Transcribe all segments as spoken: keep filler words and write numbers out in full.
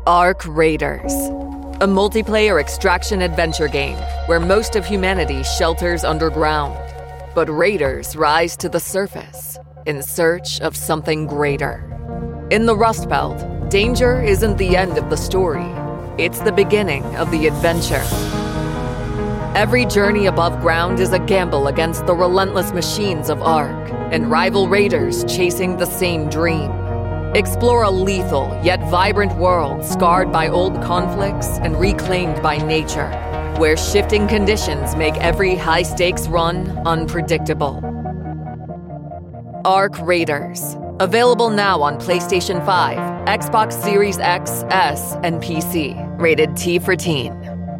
Ark Raiders, a multiplayer extraction adventure game where most of humanity shelters underground, but raiders rise to the surface in search of something greater. In the Rust Belt, danger isn't the end of the story. It's the beginning of the adventure. Every journey above ground is a gamble against the relentless machines of Ark and rival raiders chasing the same dream. Explore a lethal yet vibrant world scarred by old conflicts and reclaimed by nature, where shifting conditions make every high-stakes run unpredictable. Ark Raiders. Available now on PlayStation five, Xbox Series X, S, and P C. Rated T for teen.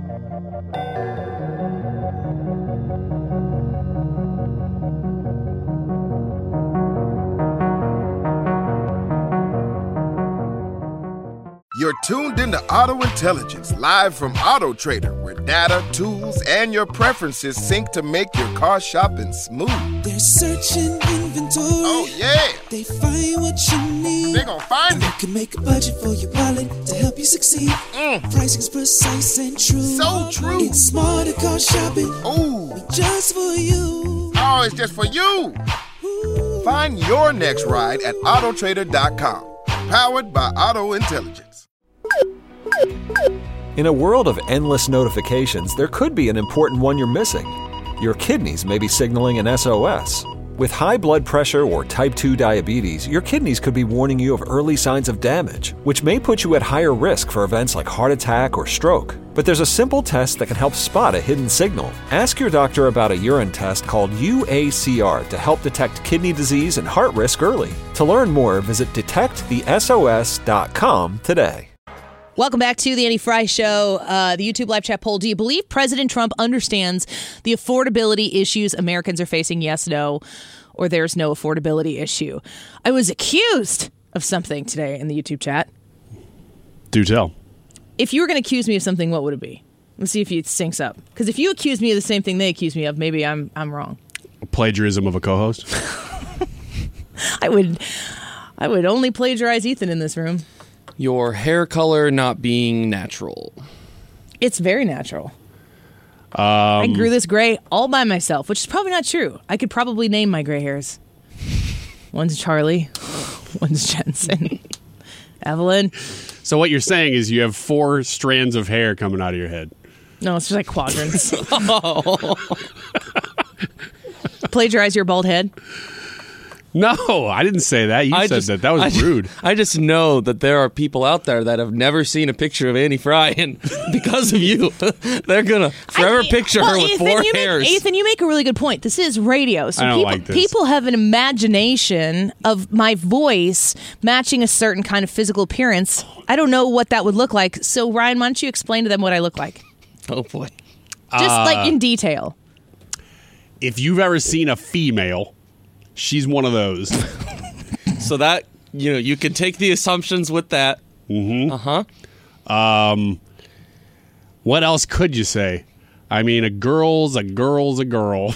You're tuned into Auto Intelligence, live from Auto Trader, where data, tools, and your preferences sync to make your car shopping smooth. They're searching inventory. Oh, yeah. They find what you need. They're gonna find and it. You can make a budget for your wallet to help you succeed. Mm. Pricing's precise and true. So true. It's smarter car shopping. Ooh. Just for you. Oh, it's just for you. Ooh. Find your next ride at auto trader dot com. Powered by Auto Intelligence. In a world of endless notifications, there could be an important one you're missing. Your kidneys may be signaling an S O S. With high blood pressure or type two diabetes, your kidneys could be warning you of early signs of damage, which may put you at higher risk for events like heart attack or stroke. But there's a simple test that can help spot a hidden signal. Ask your doctor about a urine test called U A C R to help detect kidney disease and heart risk early. To learn more, visit detect the S O S dot com today. Welcome back to the Annie Fry Show. Uh, the YouTube live chat poll. Do you believe President Trump understands the affordability issues Americans are facing? Yes, no, or there's no affordability issue. I was accused of something today in the YouTube chat. Do tell. If you were going to accuse me of something, what would it be? Let's see if it syncs up. Because if you accuse me of the same thing they accuse me of, maybe I'm I'm wrong. Plagiarism of a co-host? I would, I would only plagiarize Ethan in this room. Your hair color not being natural. It's very natural. Um, I grew this gray all by myself, which is probably not true. I could probably name my gray hairs. One's Charlie. One's Jensen. Evelyn. So what you're saying is you have four strands of hair coming out of your head. No, it's just like quadrants. Plagiarize your bald head? No, I didn't say that. You I said just, that. That was I rude. Just, I just know that there are people out there that have never seen a picture of Annie Fry, and because of you, they're going to forever I, picture well, her with Ethan, four you hairs. Make, Ethan, you make a really good point. This is radio. So I don't people, like this. people have an imagination of my voice matching a certain kind of physical appearance. I don't know what that would look like. So, Ryan, why don't you explain to them what I look like? Oh, boy. Just uh, like in detail. If you've ever seen a female, she's one of those. So that, you know, you can take the assumptions with that. Mm-hmm. Uh-huh. Um, what else could you say? I mean, a girl's a girl's a girl.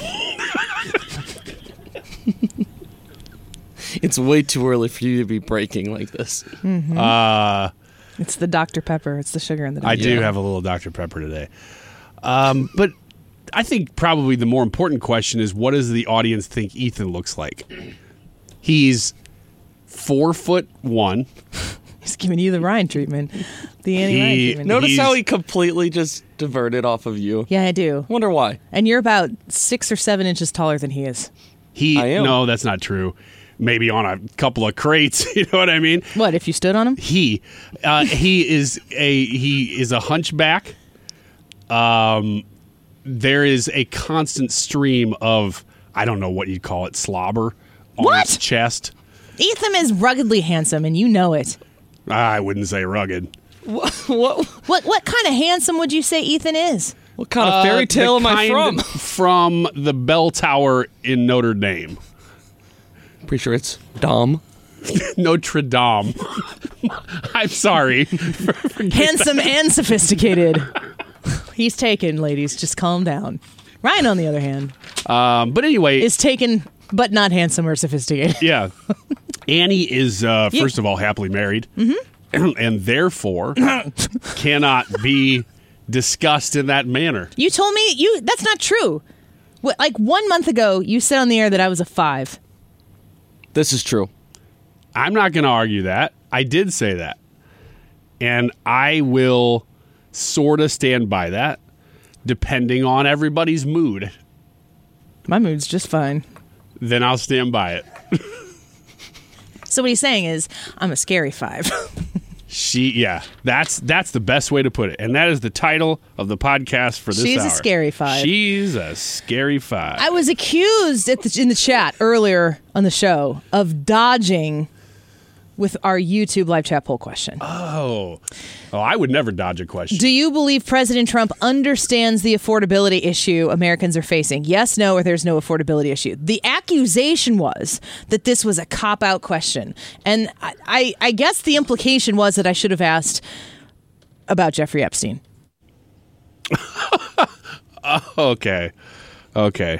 It's way too early for you to be breaking like this. Mm-hmm. Uh, it's the Doctor Pepper. It's the sugar in the Doctor I do Yeah. have a little Doctor Pepper today. Um, but I think probably the more important question is, what does the audience think Ethan looks like? He's four foot one. He's giving you the Ryan treatment. The Annie He- Ryan treatment. Notice He's- how he completely just diverted off of you. Yeah, I do. Wonder why. And you're about six or seven inches taller than he is. He I am. No, that's not true. Maybe on a couple of crates. You know what I mean? What, if you stood on him? He, uh, he is a he is a hunchback. Um, there is a constant stream of, I don't know what you'd call it, slobber on What? his chest. Ethan is ruggedly handsome, and you know it. I wouldn't say rugged. What what, What what kind of handsome would you say Ethan is? what kind of fairy Uh, tale the am I from? kind From the bell tower in Notre Dame. Pretty sure it's Dom. Notre Dame. I'm sorry. Handsome and sophisticated. He's taken, ladies. Just calm down. Ryan, on the other hand, Um, but anyway, is taken, but not handsome or sophisticated. yeah. Annie is, uh, You- first of all, happily married. Mm-hmm. and therefore cannot be discussed in that manner. You told me you that's not true. What, like one month ago, you said on the air that I was a five. This is true. I'm not going to argue that. I did say that. And I will sort of stand by that, depending on everybody's mood. My mood's just fine. Then I'll stand by it. So what he's saying is, I'm a scary five. She, yeah, that's that's the best way to put it. And that is the title of the podcast for this She's hour. a scary five. She's a scary five. I was accused at the, in the chat earlier on the show of dodging with our YouTube live chat poll question. Oh. Oh, I would never dodge a question. Do you believe President Trump understands the affordability issue Americans are facing? Yes, no, or there's no affordability issue. The accusation was that this was a cop-out question. And I, I, I guess the implication was that I should have asked about Jeffrey Epstein. Okay. Okay.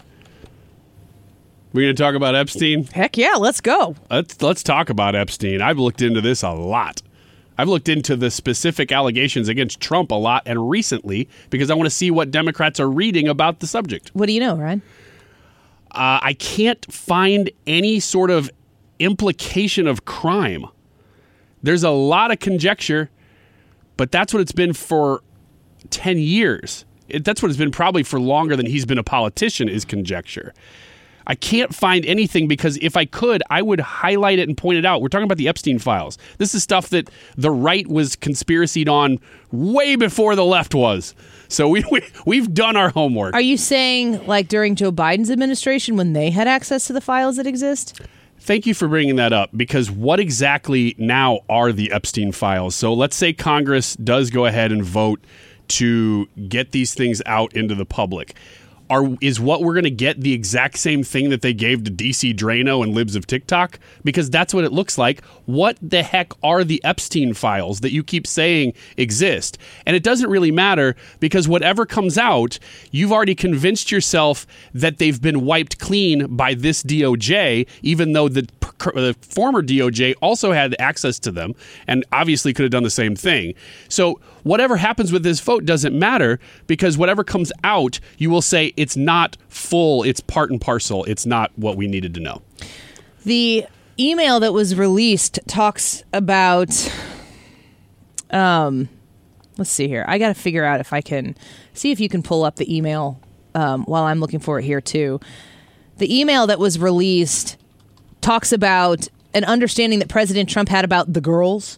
We're going to talk about Epstein? Heck yeah, let's go. Let's let's talk about Epstein. I've looked into this a lot. I've looked into the specific allegations against Trump a lot and recently because I want to see what Democrats are reading about the subject. What do you know, Ryan? Uh, I can't find any sort of implication of crime. There's a lot of conjecture, but that's what it's been for ten years. It, that's what it's been probably for longer than he's been a politician is conjecture. I can't find anything because if I could, I would highlight it and point it out. We're talking about the Epstein files. This is stuff that the right was conspiracied on way before the left was. So we, we, we've done our homework. Are you saying like during Joe Biden's administration when they had access to the files that exist? Thank you for bringing that up because what exactly now are the Epstein files? So let's say Congress does go ahead and vote to get these things out into the public. Are, is what we're going to get the exact same thing that they gave to D C Drano and Libs of TikTok? Because that's what it looks like. What the heck are the Epstein files that you keep saying exist? And it doesn't really matter because whatever comes out, you've already convinced yourself that they've been wiped clean by this D O J, even though the, the former D O J also had access to them and obviously could have done the same thing. So whatever happens with this vote doesn't matter because whatever comes out, you will say it's not full, it's part and parcel, it's not what we needed to know. The email that was released talks about, um, let's see here. I got to figure out if I can, see if you can pull up the email um, while I'm looking for it here too. The email that was released talks about an understanding that President Trump had about the girls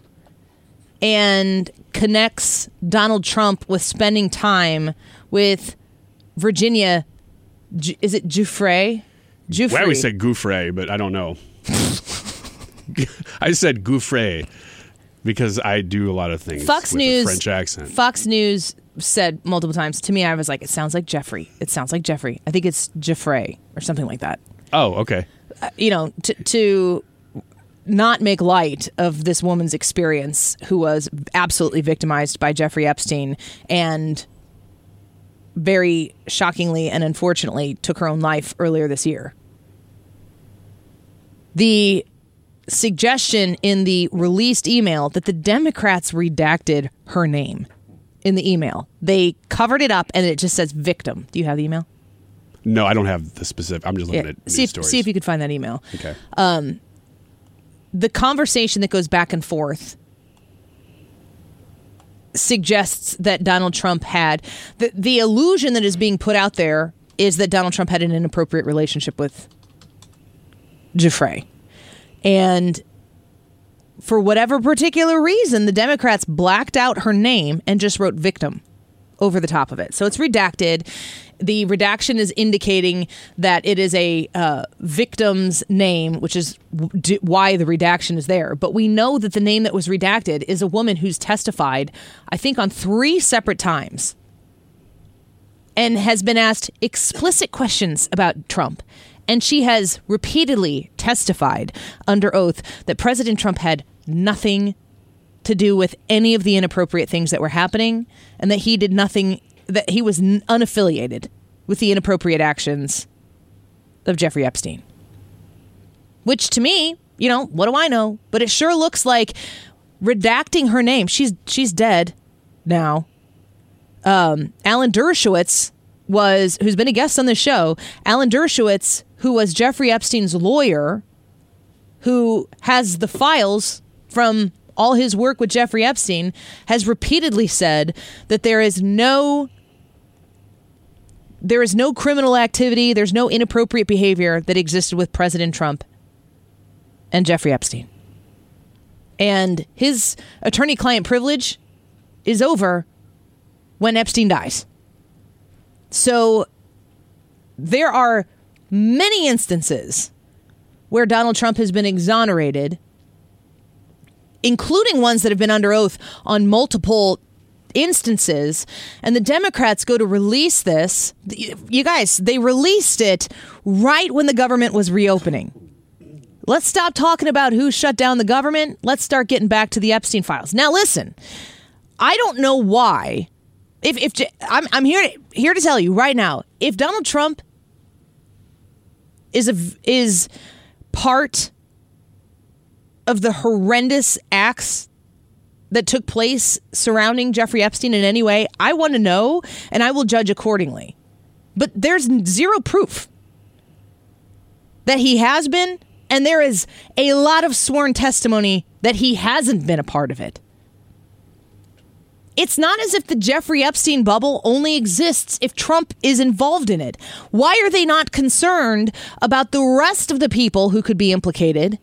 and connects Donald Trump with spending time with Virginia, is it Giuffre? Giuffre. Well, I always said Gouffre, but I don't know. I said Gouffre because I do a lot of things Fox with News, a French accent. Fox News said multiple times to me, I was like, it sounds like Jeffrey. It sounds like Jeffrey. I think it's Giuffre or something like that. Oh, okay. Uh, you know, to, to not make light of this woman's experience who was absolutely victimized by Jeffrey Epstein and very shockingly and unfortunately took her own life earlier this year. The suggestion in the released email that the Democrats redacted her name in the email. They covered it up and it just says victim. Do you have the email? No, I don't have the specific. I'm just looking Yeah. at See news if, stories. see if you could find that email. Okay. Um, the conversation that goes back and forth suggests that Donald Trump had the the illusion that is being put out there is that Donald Trump had an inappropriate relationship with Giuffre. And for whatever particular reason, the Democrats blacked out her name and just wrote victim over the top of it. So it's redacted. The redaction is indicating that it is a uh, victim's name, which is d- why the redaction is there. But we know that the name that was redacted is a woman who's testified, I think, on three separate times and has been asked explicit questions about Trump. And she has repeatedly testified under oath that President Trump had nothing to do with any of the inappropriate things that were happening and that he did nothing, that he was unaffiliated with the inappropriate actions of Jeffrey Epstein. Which to me, you know, what do I know? But it sure looks like redacting her name. She's she's dead now. Um, Alan Dershowitz was, who's been a guest on the show, Alan Dershowitz, who was Jeffrey Epstein's lawyer, who has the files from all his work with Jeffrey Epstein, has repeatedly said that there is no there is no criminal activity, there's no inappropriate behavior that existed with President Trump and Jeffrey Epstein. And his attorney-client privilege is over when Epstein dies. So there are many instances where Donald Trump has been exonerated, including ones that have been under oath on multiple instances, and the Democrats go to release this. You guys, they released it right when the government was reopening. Let's stop talking about who shut down the government. Let's start getting back to the Epstein files. Now, listen, I don't know why. If if I'm I'm here here to tell you right now, if Donald Trump is a is part of the horrendous acts that took place surrounding Jeffrey Epstein in any way, I want to know, and I will judge accordingly. But there's zero proof that he has been, and there is a lot of sworn testimony that he hasn't been a part of it. It's not as if the Jeffrey Epstein bubble only exists if Trump is involved in it. Why are they not concerned about the rest of the people who could be implicated?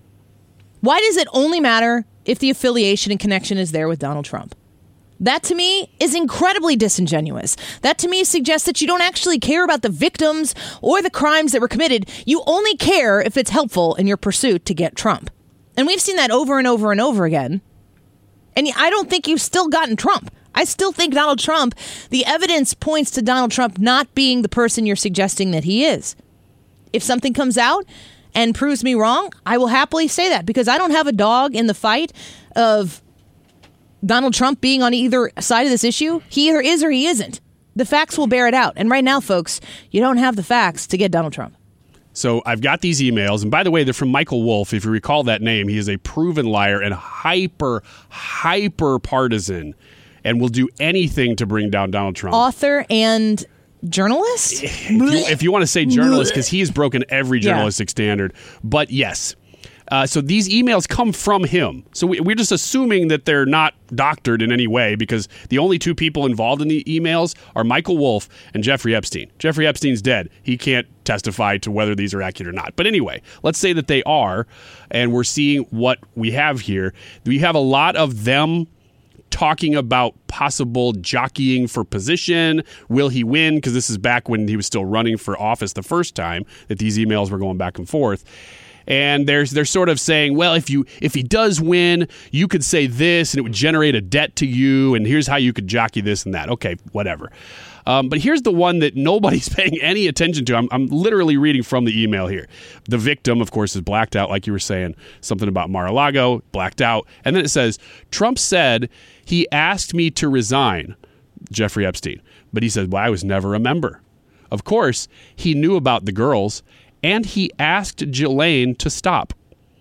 Why does it only matter if the affiliation and connection is there with Donald Trump? That, to me, is incredibly disingenuous. That, to me, suggests that you don't actually care about the victims or the crimes that were committed. You only care if it's helpful in your pursuit to get Trump. And we've seen that over and over and over again. And I don't think you've still gotten Trump. I still think Donald Trump, the evidence points to Donald Trump not being the person you're suggesting that he is. If something comes out and proves me wrong, I will happily say that, because I don't have a dog in the fight of Donald Trump being on either side of this issue. He either is or he isn't. The facts will bear it out. And right now, folks, you don't have the facts to get Donald Trump. So I've got these emails, and by the way, they're from Michael Wolff. If you recall that name, he is a proven liar and hyper, hyper partisan, and will do anything to bring down Donald Trump. Author and journalist? If you, if you want to say journalist, because he has broken every journalistic yeah. standard. But yes. Uh, so these emails come from him. So we, we're just assuming that they're not doctored in any way, because the only two people involved in the emails are Michael Wolff and Jeffrey Epstein. Jeffrey Epstein's dead. He can't testify to whether these are accurate or not. But anyway, let's say that they are, and we're seeing what we have here. We have a lot of them talking about possible jockeying for position. Will he win? Because this is back when he was still running for office the first time that these emails were going back and forth. And there's they're sort of saying, well, if you if he does win, you could say this and it would generate a debt to you, and here's how you could jockey this and that. Okay, whatever. Um, but here's the one that nobody's paying any attention to. I'm, I'm literally reading from the email here. The victim, of course, is blacked out, like you were saying, something about Mar-a-Lago, blacked out. And then it says, Trump said he asked me to resign, Jeffrey Epstein. But he said, well, I was never a member. Of course, he knew about the girls, and he asked Ghislaine to stop.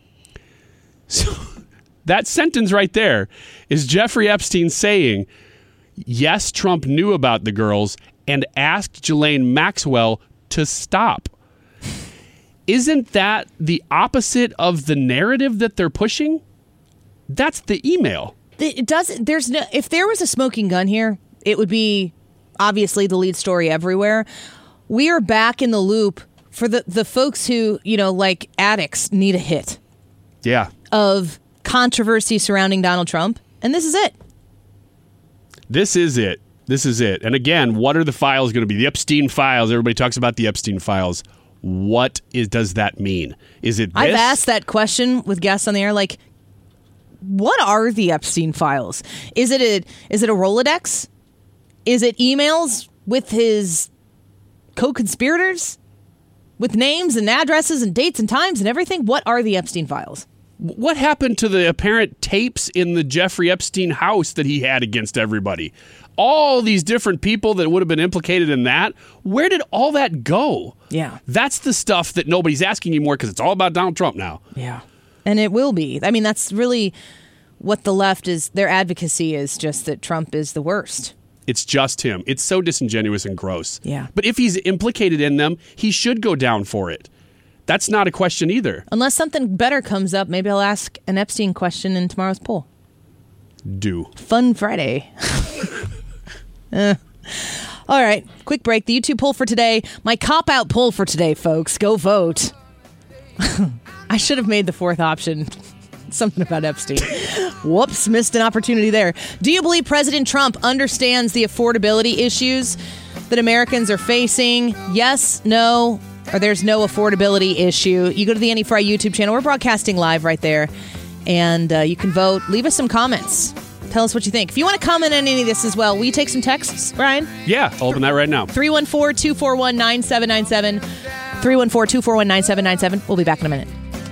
So that sentence right there is Jeffrey Epstein saying, yes, Trump knew about the girls and asked Ghislaine Maxwell to stop. Isn't that the opposite of the narrative that they're pushing? That's the email. It does. There's no. If there was a smoking gun here, it would be obviously the lead story everywhere. We are back in the loop for the, the folks who, you know, like addicts need a hit. Yeah. Of controversy surrounding Donald Trump. And this is it. This is it. This is it. And again, what are the files going to be? The Epstein files. Everybody talks about the Epstein files. What is does that mean? Is it this? I've asked that question with guests on the air, like, what are the Epstein files? Is it a is it a Rolodex? Is it emails with his co-conspirators? With names and addresses and dates and times and everything? What are the Epstein files? What happened to the apparent tapes in the Jeffrey Epstein house that he had against everybody? All these different people that would have been implicated in that. Where did all that go? Yeah. That's the stuff that nobody's asking anymore, because it's all about Donald Trump now. Yeah. And it will be. I mean, that's really what the left is, their advocacy is just that Trump is the worst. It's just him. It's so disingenuous and gross. Yeah. But if he's implicated in them, he should go down for it. That's not a question either. Unless something better comes up, maybe I'll ask an Epstein question in tomorrow's poll. Do. Fun Friday. uh. All right, quick break. The YouTube poll for today. My cop-out poll for today, folks. Go vote. I should have made the fourth option. Something about Epstein. Whoops, missed an opportunity there. Do you believe President Trump understands the affordability issues that Americans are facing? Yes, no, or there's no affordability issue. You go to the Annie Fry YouTube channel. We're broadcasting live right there. And uh, you can vote. Leave us some comments. Tell us what you think. If you want to comment on any of this as well, will you take some texts, Ryan? Yeah, I'll open that right now. three one four, two four one, nine seven nine seven. three one four, two four one, nine seven nine seven. We'll be back in a minute.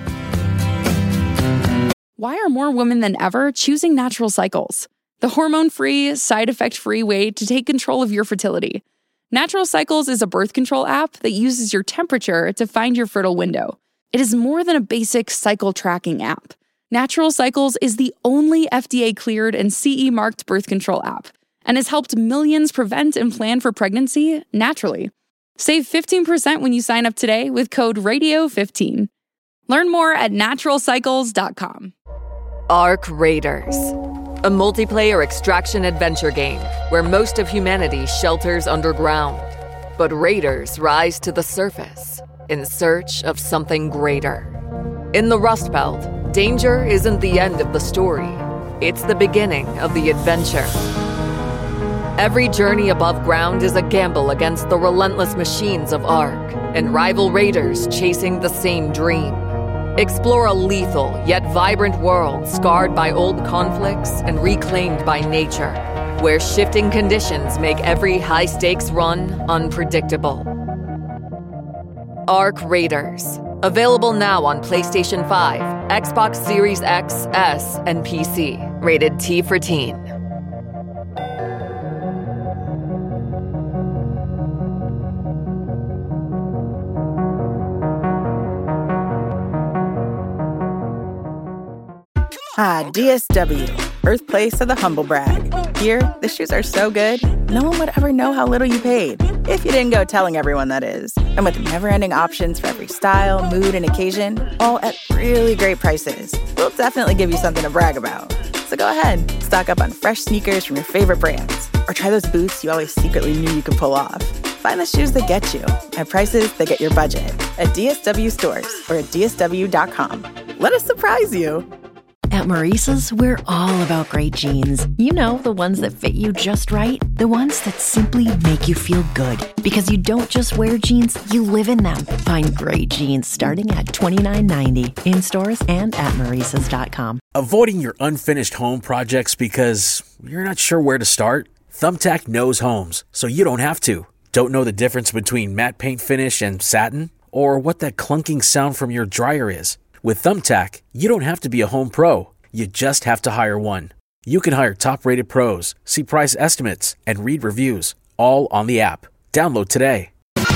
Why are more women than ever choosing Natural Cycles? The hormone-free, side-effect-free way to take control of your fertility. Natural Cycles is a birth control app that uses your temperature to find your fertile window. It is more than a basic cycle tracking app. Natural Cycles is the only F D A-cleared and C E-marked birth control app and has helped millions prevent and plan for pregnancy naturally. Save fifteen percent when you sign up today with code radio fifteen. Learn more at natural cycles dot com. Ark Raiders, a multiplayer extraction adventure game where most of humanity shelters underground, but raiders rise to the surface in search of something greater. In the Rust Belt, danger isn't the end of the story. It's the beginning of the adventure. Every journey above ground is a gamble against the relentless machines of Ark and rival raiders chasing the same dream. Explore a lethal yet vibrant world scarred by old conflicts and reclaimed by nature, where shifting conditions make every high-stakes run unpredictable. Ark Raiders. Available now on PlayStation five, Xbox Series X, S, and P C. Rated T for teen. Ah, D S W, birthplace of the humble brag. Here, the shoes are so good, no one would ever know how little you paid. If you didn't go telling everyone, that is. And with never-ending options for every style, mood, and occasion, all at really great prices, we'll definitely give you something to brag about. So go ahead, stock up on fresh sneakers from your favorite brands, or try those boots you always secretly knew you could pull off. Find the shoes that get you, at prices that get your budget, at D S W stores or at D S W dot com. Let us surprise you. At Maurice's, we're all about great jeans. You know, the ones that fit you just right. The ones that simply make you feel good. Because you don't just wear jeans, you live in them. Find great jeans starting at twenty-nine ninety in stores and at maurices dot com. Avoiding your unfinished home projects because you're not sure where to start? Thumbtack knows homes, so you don't have to. Don't know the difference between matte paint finish and satin? Or what that clunking sound from your dryer is? With Thumbtack, you don't have to be a home pro. You just have to hire one. You can hire top-rated pros, see price estimates, and read reviews, all on the app. Download today.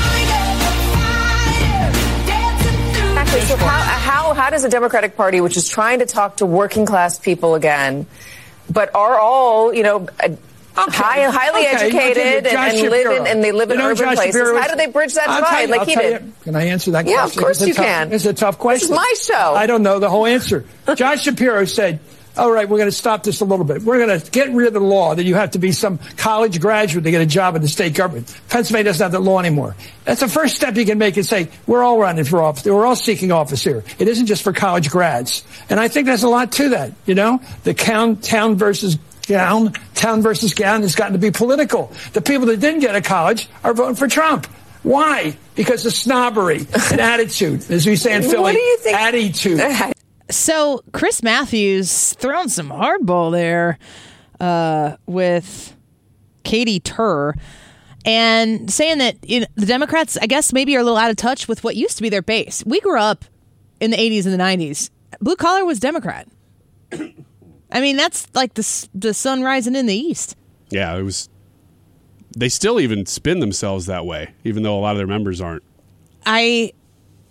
Actually, so how, how, how does the Democratic Party, which is trying to talk to working-class people again, but are all, you know, Okay. High, highly okay. educated and, and live in and they live in you know, urban Josh places. Shapiro, how do they bridge that divide like he did? You, can I answer that yeah, question? Yeah, of course you tough, can. It's a tough question. This is my show. I don't know the whole answer. Josh Shapiro said, all right, we're going to stop this a little bit. We're going to get rid of the law that you have to be some college graduate to get a job in the state government. Pennsylvania doesn't have that law anymore. That's the first step you can make and say, we're all running for office. We're all seeking office here. It isn't just for college grads. And I think there's a lot to that, you know, the town, town versus gown, town versus gown has gotten to be political. The people that didn't get a college are voting for Trump. Why? Because of snobbery and attitude. As we say in Philly, what do you think? Attitude. So Chris Matthews throwing some hardball there uh, with Katie Tur and saying that you know, the Democrats, I guess, maybe are a little out of touch with what used to be their base. We grew up in the eighties and the nineties. Blue collar was Democrat. I mean, that's like the the sun rising in the east. Yeah, it was. They still even spin themselves that way, even though a lot of their members aren't. I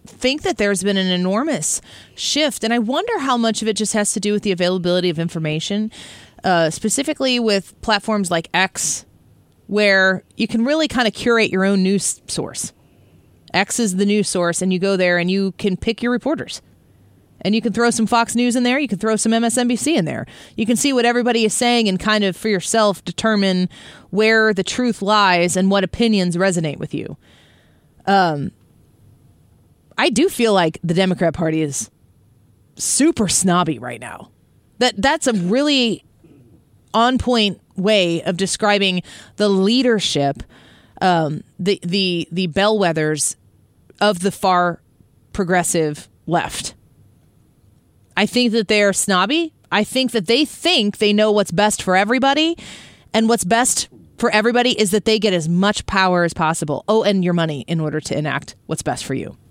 think that there's been an enormous shift, and I wonder how much of it just has to do with the availability of information, uh, specifically with platforms like X, where you can really kind of curate your own news source. X is the news source, and you go there and you can pick your reporters. And you can throw some Fox News in there. You can throw some M S N B C in there. You can see what everybody is saying and kind of for yourself determine where the truth lies and what opinions resonate with you. Um, I do feel like the Democrat Party is super snobby right now. That that's a really on point way of describing the leadership, um, the the the bellwethers of the far progressive left. I think that they are snobby. I think that they think they know what's best for everybody. And what's best for everybody is that they get as much power as possible. Oh, and your money in order to enact what's best for you.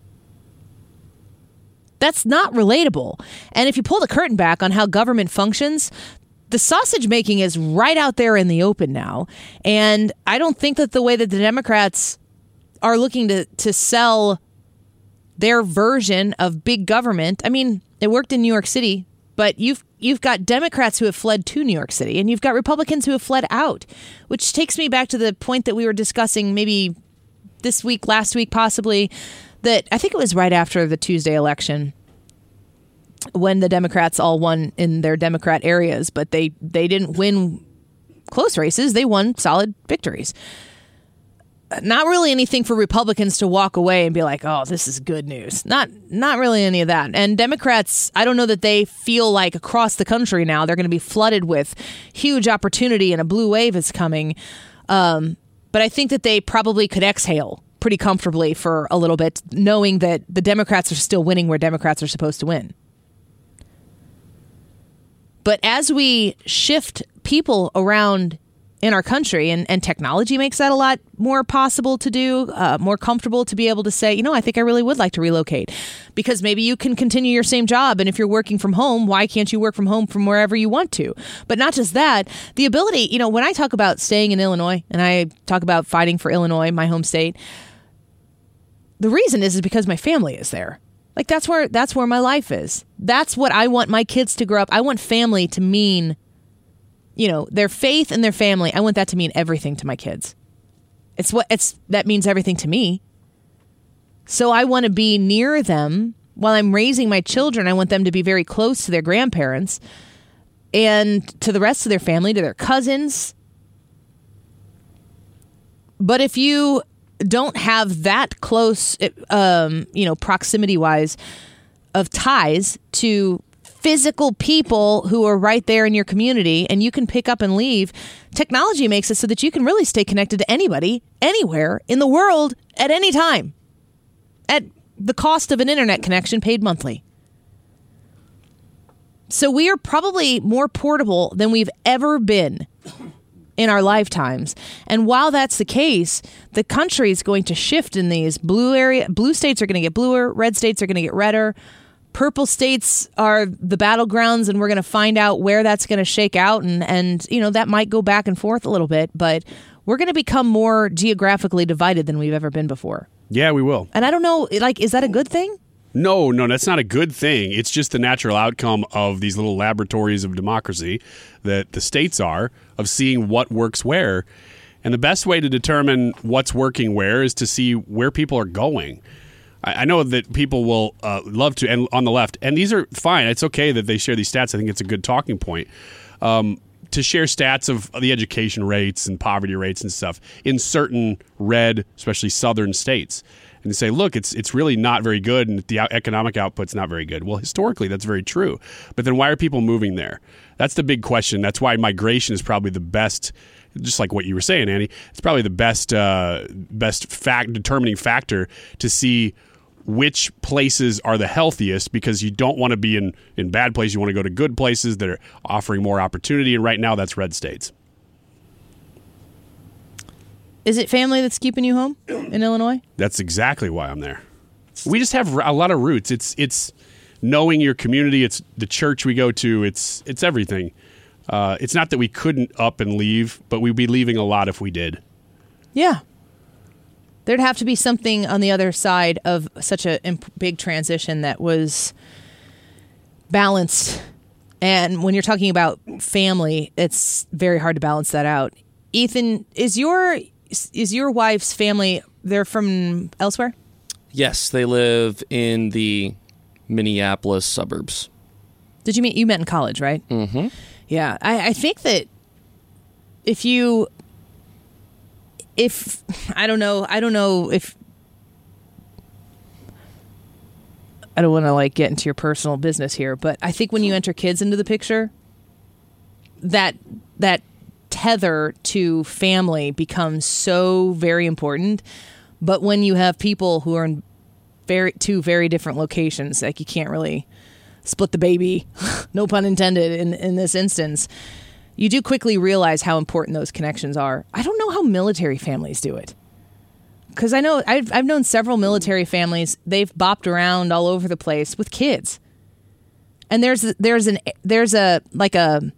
That's not relatable. And if you pull the curtain back on how government functions, the sausage making is right out there in the open now. And I don't think that the way that the Democrats are looking to, to sell their version of big government, I mean, it worked in New York City, but you've you've got Democrats who have fled to New York City, and you've got Republicans who have fled out, which takes me back to the point that we were discussing maybe this week, last week, possibly, that I think it was right after the Tuesday election when the Democrats all won in their Democrat areas, but they, they didn't win close races. They won solid victories. Not really anything for Republicans to walk away and be like, oh, this is good news. Not not really any of that. And Democrats, I don't know that they feel like across the country now they're going to be flooded with huge opportunity and a blue wave is coming. Um, but I think that they probably could exhale pretty comfortably for a little bit, knowing that the Democrats are still winning where Democrats are supposed to win. But as we shift people around in our country, and, and technology makes that a lot more possible to do, uh, more comfortable to be able to say, you know, I think I really would like to relocate, because maybe you can continue your same job. And if you're working from home, why can't you work from home from wherever you want to? But not just that, the ability, you know, when I talk about staying in Illinois and I talk about fighting for Illinois, my home state, the reason is, is because my family is there. Like that's where, that's where my life is. That's what I want my kids to grow up. I want family to mean, you know, their faith and their family. I want that to mean everything to my kids. It's what it's that means everything to me. So I want to be near them while I'm raising my children. I want them to be very close to their grandparents and to the rest of their family, to their cousins. But if you don't have that close, um, you know, proximity wise of ties to physical people who are right there in your community and you can pick up and leave, technology makes it so that you can really stay connected to anybody, anywhere in the world at any time at the cost of an internet connection paid monthly. So we are probably more portable than we've ever been in our lifetimes. And while that's the case, the country is going to shift in these blue area. Blue states are going to get bluer. Red states are going to get redder. Purple states are the battlegrounds, and we're going to find out where that's going to shake out. And, and, you know, that might go back and forth a little bit, but we're going to become more geographically divided than we've ever been before. Yeah, we will. And I don't know, like, is that a good thing? No, no, that's not a good thing. It's just the natural outcome of these little laboratories of democracy that the states are, of seeing what works where. And the best way to determine what's working where is to see where people are going. I know that people will uh, love to, and on the left, and these are fine. It's okay that they share these stats. I think it's a good talking point. Um, to share stats of the education rates and poverty rates and stuff in certain red, especially southern states. And say, look, it's it's really not very good, and the economic output's not very good. Well, historically, that's very true. But then why are people moving there? That's the big question. That's why migration is probably the best, just like what you were saying, Annie. It's probably the best, uh, best fact determining factor to see which places are the healthiest, because you don't want to be in, in bad places. You want to go to good places that are offering more opportunity. And right now, that's red states. Is it family that's keeping you home in Illinois? That's exactly why I'm there. We just have a lot of roots. It's it's knowing your community. It's the church we go to. It's it's everything. Uh, it's not that we couldn't up and leave, but we'd be leaving a lot if we did. Yeah. There'd have to be something on the other side of such a imp- big transition that was balanced. And when you're talking about family, it's very hard to balance that out. Ethan, is your is your wife's family, they're from elsewhere? Yes, they live in the Minneapolis suburbs. Did you meet, you met in college, right? Mm-hmm. Yeah, I, I think that if you, if, I don't know, I don't know if, I don't want to like get into your personal business here, but I think when you enter kids into the picture, that, that tether to family becomes so very important. But when you have people who are in very two very different locations, like you can't really split the baby, no pun intended, in, in this instance, you do quickly realize how important those connections are. I don't know how military families do it. Because I know I've, I've known several military families, they've bopped around all over the place with kids. And there's there's an there's a like a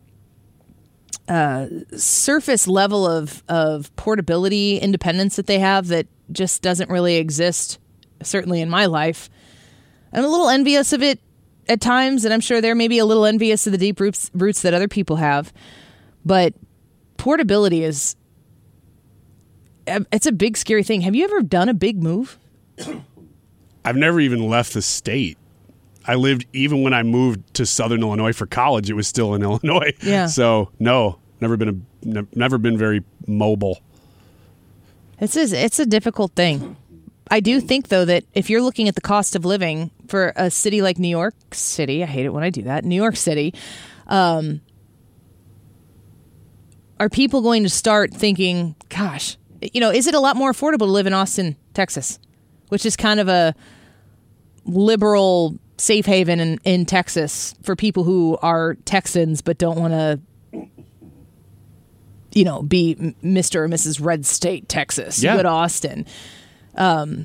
Uh, surface level of, of portability, independence that they have that just doesn't really exist, certainly in my life. I'm a little envious of it at times, and I'm sure they're maybe a little envious of the deep roots, roots that other people have. But portability is, it's a big, scary thing. Have you ever done a big move? I've never even left the state. I lived, even when I moved to Southern Illinois for college, it was still in Illinois. Yeah. So no, never been a, never been very mobile. It's a, it's a difficult thing. I do think, though, that if you're looking at the cost of living for a city like New York City, I hate it when I do that, New York City, um, are people going to start thinking, gosh, you know, is it a lot more affordable to live in Austin, Texas, which is kind of a liberal safe haven in, in Texas for people who are Texans but don't want to, you know, be Mister or Missus Red State, Texas. Yeah. You go to Austin. Um,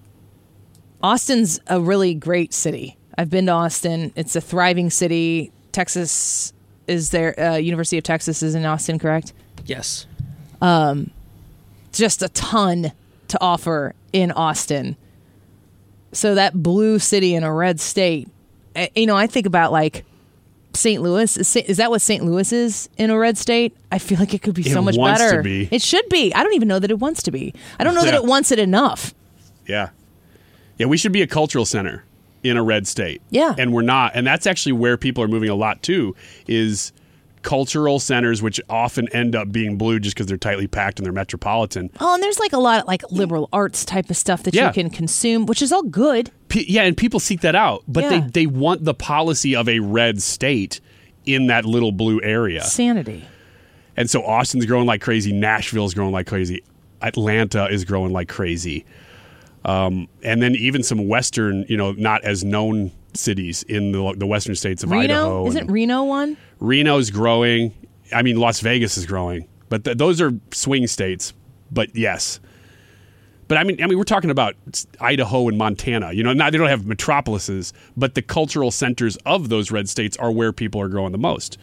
Austin's a really great city. I've been to Austin. It's a thriving city. Texas is there. Uh, University of Texas is in Austin, correct? Yes. Um, just a ton to offer in Austin. So that blue city in a red state, you know, I think about like Saint Louis. Is, is that what Saint Louis is in a red state? I feel like it could be It so much wants better. to be. It should be. I don't even know that it wants to be. I don't know that Yeah. it wants it enough. Yeah. Yeah, we should be a cultural center in a red state. Yeah. And we're not. And that's actually where people are moving a lot to, is cultural centers, which often end up being blue just because they're tightly packed and they're metropolitan. Oh, and there's like a lot of like liberal arts type of stuff that Yeah. you can consume, which is all good. P- yeah, and people seek that out. But Yeah. they, they want the policy of a red state in that little blue area. Sanity. And so Austin's growing like crazy. Nashville's growing like crazy. Atlanta is growing like crazy. Um, and then even some Western, you know, not as known cities in the, the Western states of Reno? Idaho. Isn't Reno one? Reno's growing. I mean, Las Vegas is growing. But th- those are swing states. But yes. But I mean, I mean, we're talking about Idaho and Montana. You know, not, they don't have metropolises, but the cultural centers of those red states are where people are growing the most.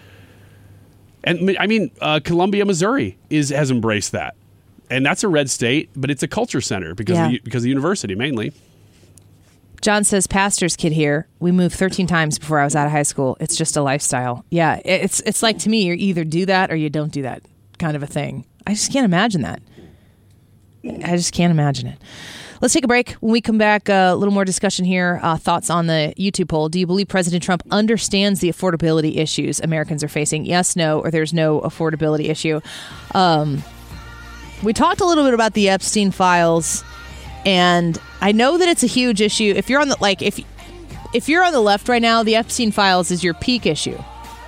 And I mean, uh, Columbia, Missouri is has embraced that, and that's a red state, but it's a culture center because Yeah. of the, because of the university mainly. John says, pastor's kid here. We moved thirteen times before I was out of high school. It's just a lifestyle. Yeah, it's it's like, to me, you either do that or you don't do that kind of a thing. I just can't imagine that. I just can't imagine it. Let's take a break. When we come back, uh, a little more discussion here. Uh, thoughts on the YouTube poll. Do you believe President Trump understands the affordability issues Americans are facing? Yes, no, or there's no affordability issue. Um, we talked a little bit about the Epstein files, and I know that it's a huge issue. If you're on the like, if if you're on the left right now, the Epstein files is your peak issue.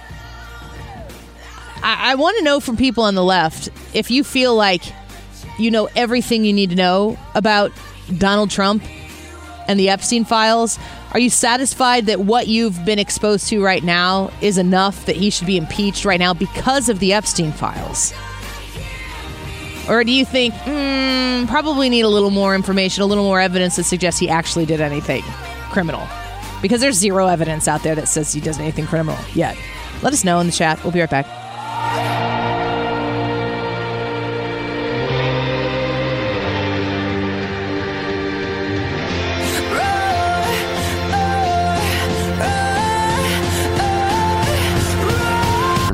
I, I want to know from people on the left if you feel like you know everything you need to know about Donald Trump and the Epstein files. Are you satisfied that what you've been exposed to right now is enough that he should be impeached right now because of the Epstein files? Or do you think, mm, probably need a little more information, a little more evidence that suggests he actually did anything criminal? Because there's zero evidence out there that says he does anything criminal yet. Let us know in the chat. We'll be right back.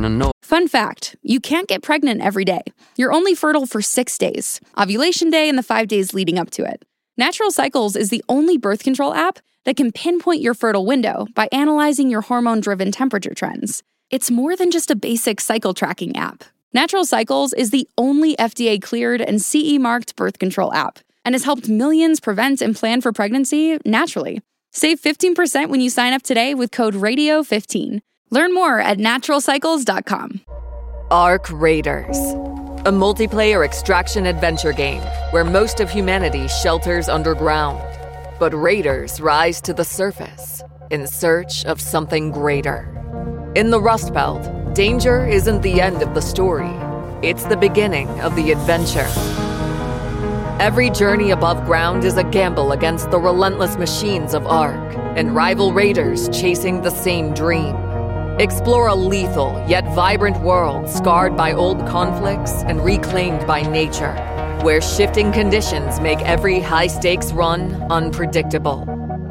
and I know. Fun fact, you can't get pregnant every day. You're only fertile for six days, ovulation day and the five days leading up to it. Natural Cycles is the only birth control app that can pinpoint your fertile window by analyzing your hormone-driven temperature trends. It's more than just a basic cycle tracking app. Natural Cycles is the only F D A-cleared and C E-marked birth control app and has helped millions prevent and plan for pregnancy naturally. Save fifteen percent when you sign up today with code radio fifteen. Learn more at natural cycles dot com. Ark Raiders, a multiplayer extraction adventure game where most of humanity shelters underground. But raiders rise to the surface in search of something greater. In the Rust Belt, danger isn't the end of the story. It's the beginning of the adventure. Every journey above ground is a gamble against the relentless machines of Ark and rival raiders chasing the same dream. Explore a lethal yet vibrant world scarred by old conflicts and reclaimed by nature, where shifting conditions make every high-stakes run unpredictable.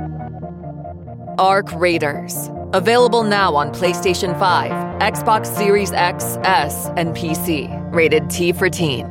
Ark Raiders. Available now on PlayStation five, Xbox Series X, S, and P C. Rated T for Teen.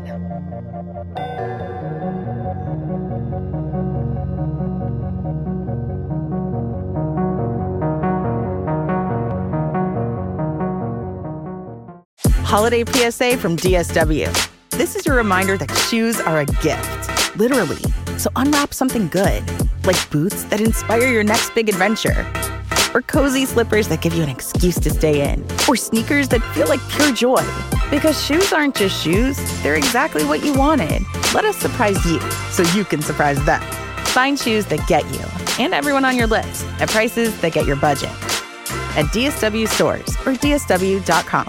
Holiday P S A from D S W. This is your reminder that shoes are a gift, literally. So unwrap something good, like boots that inspire your next big adventure, or cozy slippers that give you an excuse to stay in, or sneakers that feel like pure joy. Because shoes aren't just shoes, they're exactly what you wanted. Let us surprise you so you can surprise them. Find shoes that get you and everyone on your list at prices that get your budget. At D S W stores or D S W dot com.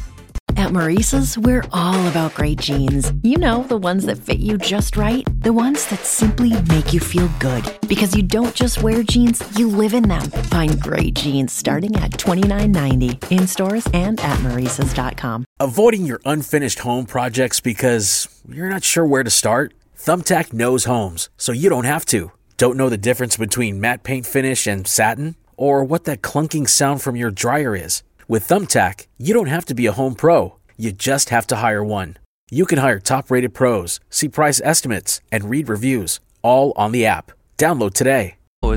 At Maurice's, we're all about great jeans. You know, the ones that fit you just right. The ones that simply make you feel good. Because you don't just wear jeans, you live in them. Find great jeans starting at twenty-nine ninety in stores and at maurices dot com. Avoiding your unfinished home projects because you're not sure where to start? Thumbtack knows homes, so you don't have to. Don't know the difference between matte paint finish and satin? Or what that clunking sound from your dryer is? With Thumbtack, you don't have to be a home pro. You just have to hire one. You can hire top-rated pros, see price estimates, and read reviews, all on the app. Download today.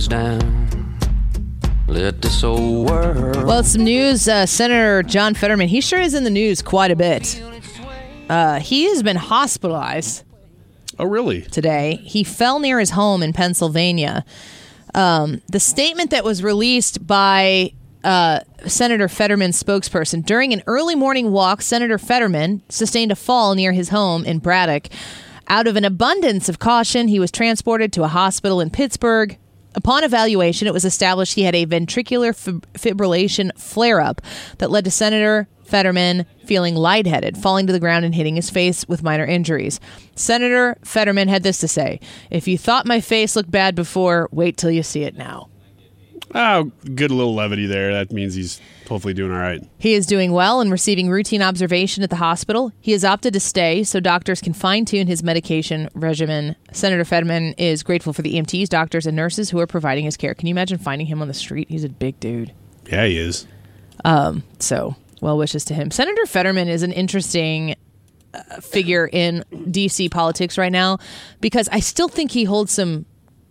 Down. Let this old world. Well, some news. Uh, Senator John Fetterman, he sure is in the news quite a bit. Uh, he has been hospitalized. Oh, really? Today. He fell near his home in Pennsylvania. Um, the statement that was released by Uh, Senator Fetterman's spokesperson. During an early morning walk, Senator Fetterman sustained a fall near his home in Braddock. Out of an abundance of caution, he was transported to a hospital in Pittsburgh. Upon evaluation, it was established he had a ventricular fib- fibrillation flare-up that led to Senator Fetterman feeling lightheaded, falling to the ground and hitting his face with minor injuries. Senator Fetterman had this to say: "If you thought my face looked bad before, wait till you see it now." Oh, good little levity there. That means he's hopefully doing all right. He is doing well and receiving routine observation at the hospital. He has opted to stay so doctors can fine-tune his medication regimen. Senator Fetterman is grateful for the E M Ts, doctors, and nurses who are providing his care. Can you imagine finding him on the street? He's a big dude. Yeah, he is. Um, so, well wishes to him. Senator Fetterman is an interesting uh, figure in D C politics right now because I still think he holds some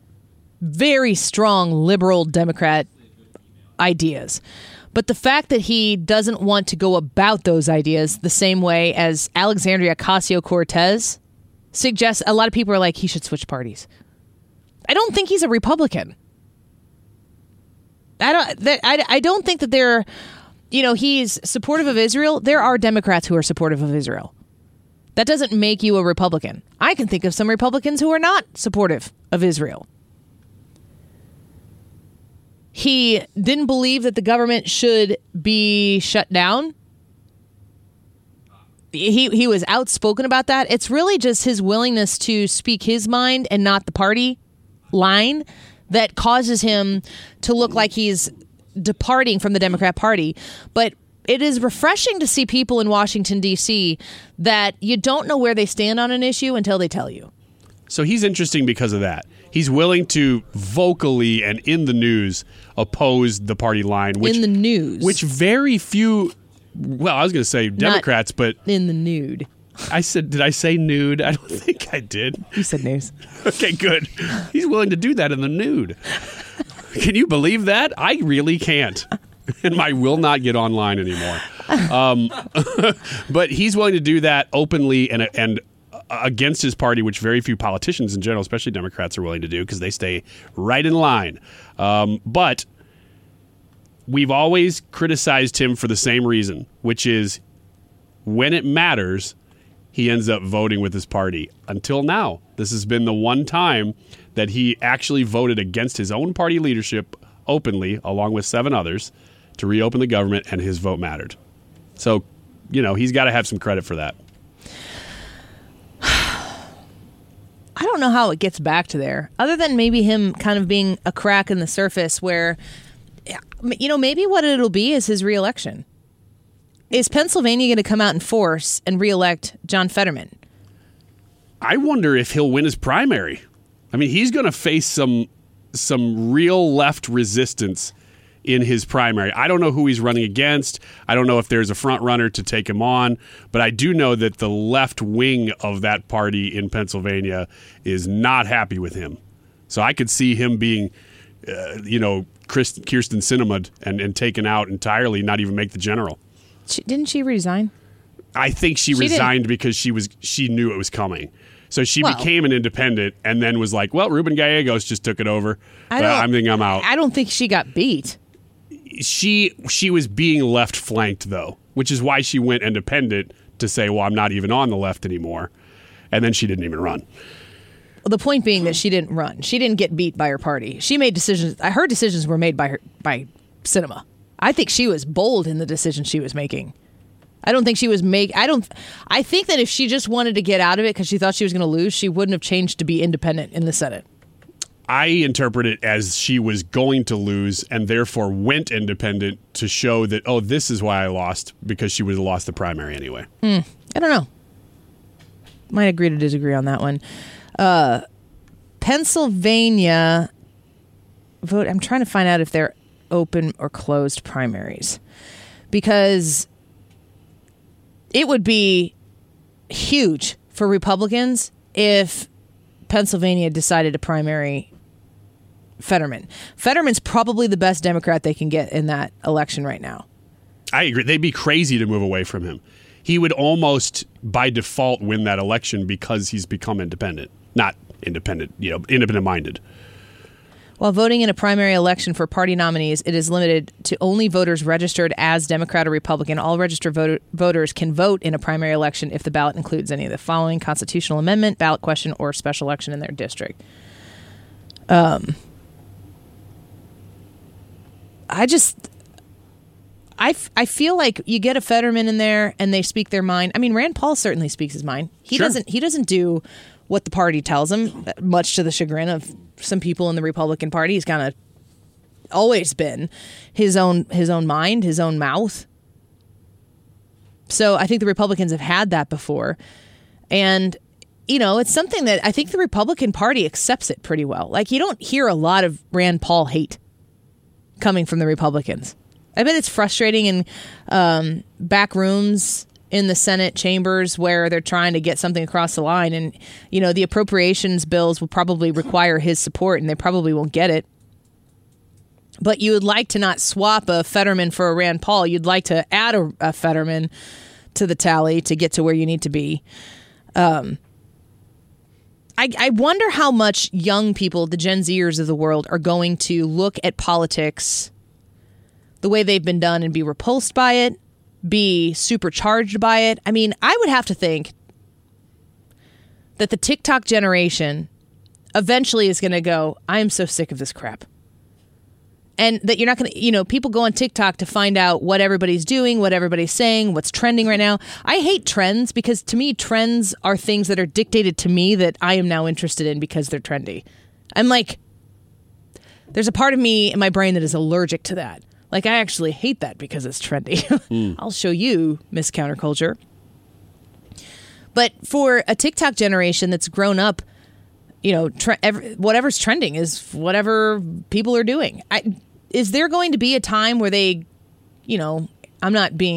very strong liberal Democrat ideas. But the fact that he doesn't want to go about those ideas the same way as Alexandria Ocasio-Cortez suggests, a lot of people are like, he should switch parties. I don't think he's a Republican. I don't, that, I, I don't think that they're, you know, he's supportive of Israel. There are Democrats who are supportive of Israel. That doesn't make you a Republican. I can think of some Republicans who are not supportive of Israel. He didn't believe that the government should be shut down. He he was outspoken about that. It's really just his willingness to speak his mind and not the party line that causes him to look like he's departing from the Democrat Party. But it is refreshing to see people in Washington, D C that you don't know where they stand on an issue until they tell you. So he's interesting because of that. He's willing to vocally and in the news oppose the party line. Which, in the news. Which very few Well, I was going to say Democrats, but in the nude. I said, did I say nude? I don't think I did. You said news. Okay, good. He's willing to do that in the nude. Can you believe that? I really can't. And I will not get online anymore. Um, but he's willing to do that openly and and against his party, which very few politicians in general, especially Democrats, are willing to do because they stay right in line. Um, but we've always criticized him for the same reason, which is when it matters, he ends up voting with his party. Until now, this has been the one time that he actually voted against his own party leadership openly, along with seven others, to reopen the government, and his vote mattered. So, you know, he's got to have some credit for that. I don't know how it gets back to there, other than maybe him kind of being a crack in the surface where, you know, maybe what it'll be is his reelection. Is Pennsylvania going to come out in force and reelect John Fetterman? I wonder if he'll win his primary. I mean, he's going to face some some real left resistance in his primary. I don't know who he's running against. I don't know if there's a front runner to take him on, but I do know that the left wing of that party in Pennsylvania is not happy with him. So I could see him being, uh, you know, Chris, Kirsten Sinema and, and taken out entirely, not even make the general. She, didn't she resign? I think she, She resigned didn't. because she was she knew it was coming. So she Well- became an independent and then was like, well, Ruben Gallegos just took it over. I But don't- I think I'm out. I don't think she got beat. She she was being left flanked, though, which is why she went independent to say, well, I'm not even on the left anymore. And then she didn't even run. Well, the point being that she didn't run. She didn't get beat by her party. She made decisions. Her decisions were made by her by Sinema. I think she was bold in the decision she was making. I don't think she was make. I don't. I think that if she just wanted to get out of it because she thought she was going to lose, she wouldn't have changed to be independent in the Senate. I interpret it as she was going to lose and therefore went independent to show that, oh, this is why I lost, because she would have lost the primary anyway. Hmm. I don't know. Might agree to disagree on that one. Uh, Pennsylvania vote. I'm trying to find out if they're open or closed primaries, because it would be huge for Republicans if Pennsylvania decided to primary Fetterman. Fetterman's probably the best Democrat they can get in that election right now. I agree. They'd be crazy to move away from him. He would almost, by default, win that election because he's become independent. Not independent, you know, independent-minded. While voting in a primary election for party nominees, it is limited to only voters registered as Democrat or Republican. All registered voter, voters can vote in a primary election if the ballot includes any of the following: constitutional amendment, ballot question, or special election in their district. Um, I just, I, f- I feel like you get a Fetterman in there and they speak their mind. I mean, Rand Paul certainly speaks his mind. He Sure. doesn't. He doesn't do what the party tells him, much to the chagrin of some people in the Republican Party. He's kind of always been his own his own mind, his own mouth. So I think the Republicans have had that before. And, you know, it's something that I think the Republican Party accepts it pretty well. Like, you don't hear a lot of Rand Paul hate coming from the Republicans. I bet it's frustrating in um, back rooms in the Senate chambers where they're trying to get something across the line. And, you know, the appropriations bills will probably require his support, and they probably won't get it. But you would like to not swap a Fetterman for a Rand Paul. You'd like to add a, a Fetterman to the tally to get to where you need to be. Um, I, I wonder how much young people, the Gen Zers of the world, are going to look at politics the way they've been done and be repulsed by it, be supercharged by it. I mean, I would have to think that the TikTok generation eventually is going to go, I am so sick of this crap. And that you're not going to, you know, people go on TikTok to find out what everybody's doing, what everybody's saying, what's trending right now. I hate trends because to me, trends are things that are dictated to me that I am now interested in because they're trendy. I'm like, there's a part of me in my brain that is allergic to that. Like, I actually hate that because it's trendy. Mm. I'll show you, Miss Counterculture. But for a TikTok generation that's grown up, you know, tre- every, whatever's trending is whatever people are doing. I, is there going to be a time where they, you know, I'm not being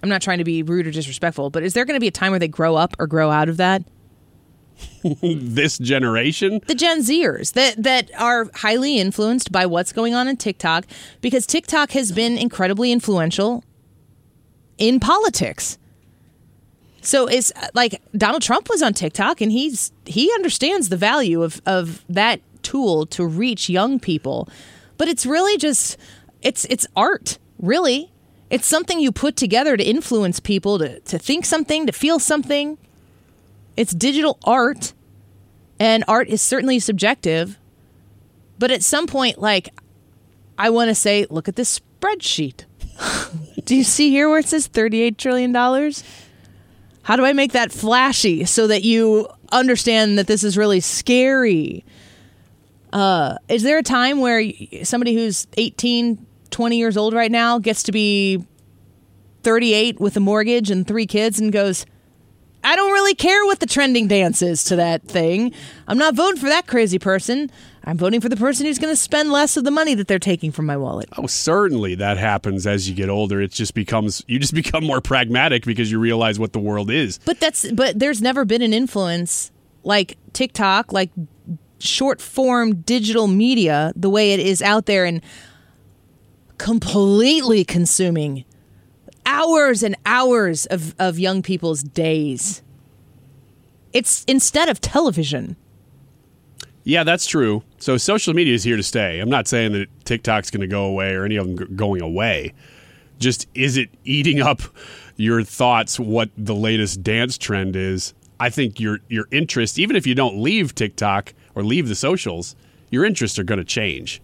I'm not trying to be rude or disrespectful, but is there going to be a time where they grow up or grow out of that? This generation? The Gen Zers that, that are highly influenced by what's going on in TikTok, because TikTok has been incredibly influential in politics. So it's like Donald Trump was on TikTok, and he's he understands the value of, of that tool to reach young people. But it's really just, it's it's art, really. It's something you put together to influence people to, to think something, to feel something. It's digital art, and art is certainly subjective. But at some point, like, I want to say, look at this spreadsheet. Do you see here where it says thirty-eight trillion dollars? How do I make that flashy so that you understand that this is really scary? Uh, is there a time where somebody who's eighteen, twenty years old right now gets to be thirty-eight with a mortgage and three kids and goes, I don't really care what the trending dance is to that thing. I'm not voting for that crazy person. I'm voting for the person who's going to spend less of the money that they're taking from my wallet. Oh, certainly that happens as you get older. It just becomes, you just become more pragmatic because you realize what the world is. But that's, but there's never been an influence like TikTok, like short form digital media, the way it is out there and completely consuming hours and hours of, of young people's days. It's instead of television. Yeah, that's true. So social media is here to stay. I'm not saying that TikTok's going to go away or any of them g- going away. Just, is it eating up your thoughts what the latest dance trend is? I think your your interest, even if you don't leave TikTok or leave the socials, your interests are going to change.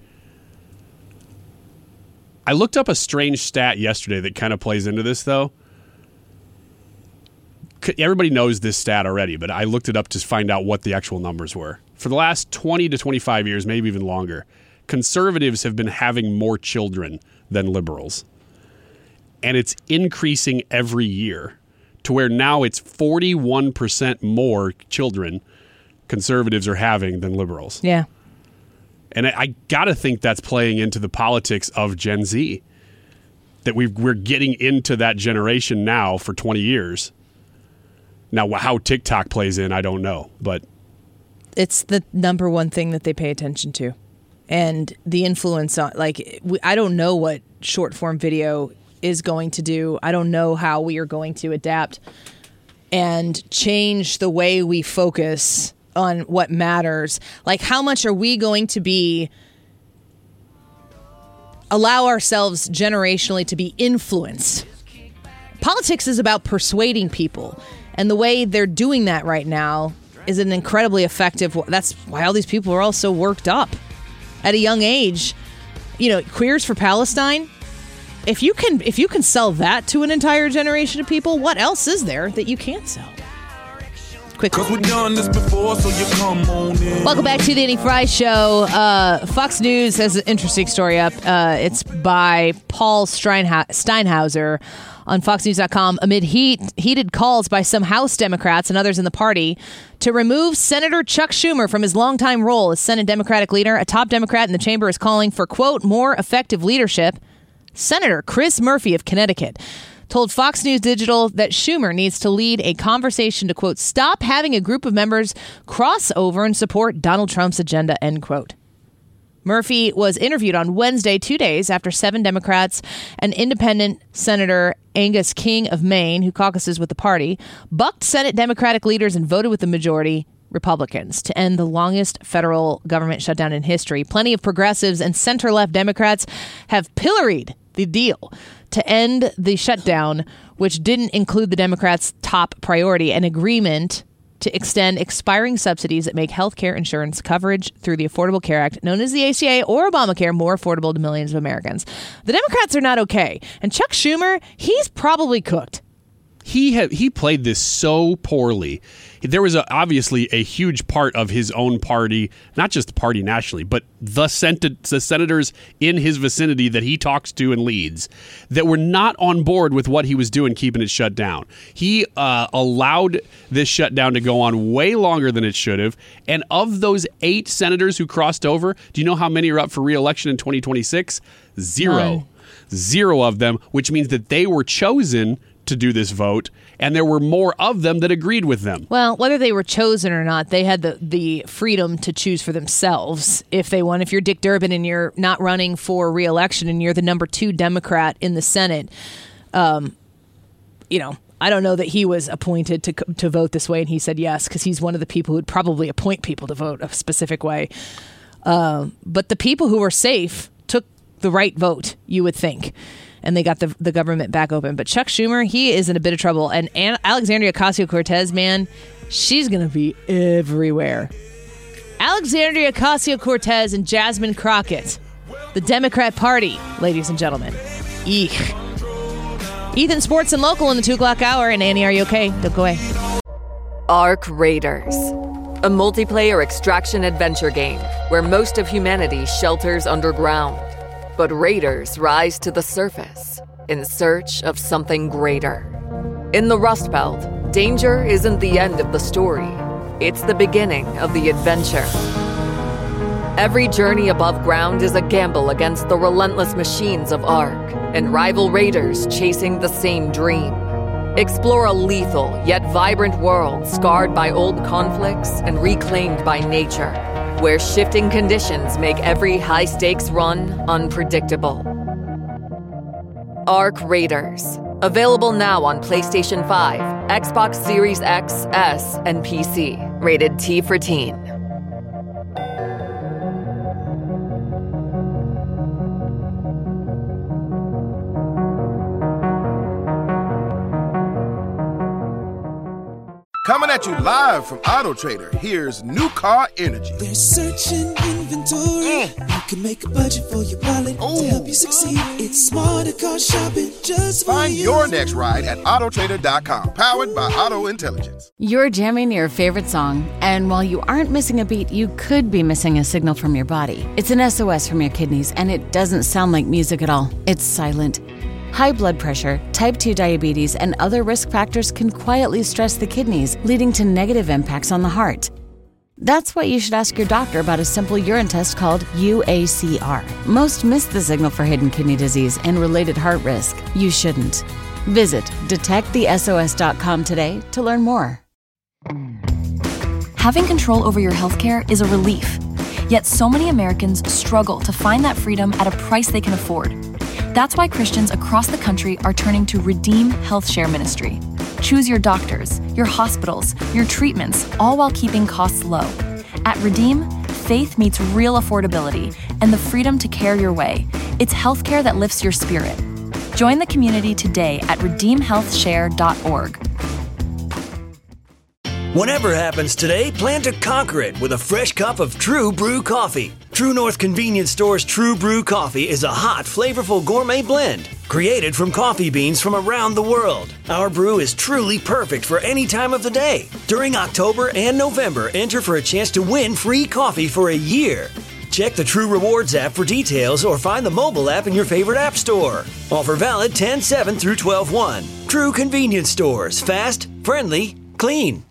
I looked up a strange stat yesterday that kind of plays into this, though. Everybody knows this stat already, but I looked it up to find out what the actual numbers were. For the last twenty to twenty-five years, maybe even longer, conservatives have been having more children than liberals. And it's increasing every year to where now it's forty-one percent more children conservatives are having than liberals. Yeah. And I, I got to think that's playing into the politics of Gen Z, that we've, we're getting into that generation now for twenty years. Now, how TikTok plays in, I don't know, but it's the number one thing that they pay attention to. And the influence on, like, we, I don't know what short form video is going to do. I don't know how we are going to adapt and change the way we focus on what matters. Like, how much are we going to be allow ourselves generationally to be influenced? Politics is about persuading people, and the way they're doing that right now is an incredibly effective. That's why all these people are all so worked up at a young age. You know, Queers for Palestine. If you can, if you can sell that to an entire generation of people, what else is there that you can't sell? Quickly. Before, so you come on in. Welcome back to the Annie Fry Show. Uh, Fox News has an interesting story up. Uh, it's by Paul Steinha- Steinhauser on fox news dot com. Amid heat, heated calls by some House Democrats and others in the party to remove Senator Chuck Schumer from his longtime role as Senate Democratic leader, a top Democrat in the chamber is calling for, quote, more effective leadership. Senator Chris Murphy of Connecticut told Fox News Digital that Schumer needs to lead a conversation to, quote, stop having a group of members cross over and support Donald Trump's agenda, end quote. Murphy was interviewed on Wednesday, two days after seven Democrats and independent Senator Angus King of Maine, who caucuses with the party, bucked Senate Democratic leaders and voted with the majority Republicans to end the longest federal government shutdown in history. Plenty of progressives and center-left Democrats have pilloried the deal to end the shutdown, which didn't include the Democrats' top priority, an agreement to extend expiring subsidies that make health care insurance coverage through the Affordable Care Act, known as the A C A or Obamacare, more affordable to millions of Americans. The Democrats are not okay. And Chuck Schumer, he's probably cooked. He ha- he played this so poorly. There was a, obviously a huge part of his own party, not just the party nationally, but the, sent- the senators in his vicinity that he talks to and leads, that were not on board with what he was doing, keeping it shut down. He uh, allowed this shutdown to go on way longer than it should have. And of those eight senators who crossed over, do you know how many are up for re-election in twenty twenty-six? Zero. None. Zero of them, which means that they were chosen to do this vote, and there were more of them that agreed with them. Well, whether they were chosen or not, they had the, the freedom to choose for themselves if they want. If you're Dick Durbin and you're not running for re-election and you're the number two Democrat in the Senate, um, you know, I don't know that he was appointed to to vote this way, and he said yes, because he's one of the people who'd probably appoint people to vote a specific way. Uh, but the people who were safe took the right vote, you would think. And they got the the government back open. But Chuck Schumer, he is in a bit of trouble. And Ann- Alexandria Ocasio-Cortez, man, she's going to be everywhere. Alexandria Ocasio-Cortez and Jasmine Crockett, the Democrat Party, ladies and gentlemen. Eek. Ethan, sports and local in the two o'clock hour. And Annie, are you okay? Don't go away. Ark Raiders, a multiplayer extraction adventure game where most of humanity shelters underground. But raiders rise to the surface in search of something greater. In the Rust Belt, danger isn't the end of the story. It's the beginning of the adventure. Every journey above ground is a gamble against the relentless machines of Ark and rival raiders chasing the same dream. Explore a lethal yet vibrant world scarred by old conflicts and reclaimed by nature, where shifting conditions make every high-stakes run unpredictable. Ark Raiders. Available now on PlayStation five, Xbox Series X, S, and P C. Rated T for Teen. Coming at you live from Auto Trader, here's New Car Energy. They're searching inventory. Mm. You can make a budget for your wallet Ooh. to help you succeed. It's smarter car shopping just for Find you. your next ride at auto trader dot com, powered by Auto Intelligence. You're jamming your favorite song, and while you aren't missing a beat, you could be missing a signal from your body. It's an S O S from your kidneys, and it doesn't sound like music at all. It's silent. High blood pressure, type two diabetes, and other risk factors can quietly stress the kidneys, leading to negative impacts on the heart. That's why you should ask your doctor about a simple urine test called U A C R. Most miss the signal for hidden kidney disease and related heart risk. You shouldn't. Visit detect the S O S dot com today to learn more. Having control over your healthcare is a relief. Yet so many Americans struggle to find that freedom at a price they can afford. That's why Christians across the country are turning to Redeem Health Share Ministry. Choose your doctors, your hospitals, your treatments, all while keeping costs low. At Redeem, faith meets real affordability and the freedom to care your way. It's healthcare that lifts your spirit. Join the community today at redeem health share dot org. Whatever happens today, plan to conquer it with a fresh cup of True Brew coffee. True North Convenience Store's True Brew coffee is a hot, flavorful gourmet blend created from coffee beans from around the world. Our brew is truly perfect for any time of the day. During October and November, enter for a chance to win free coffee for a year. Check the True Rewards app for details or find the mobile app in your favorite app store. Offer valid ten seven through twelve one. True Convenience Stores. Fast, friendly, clean.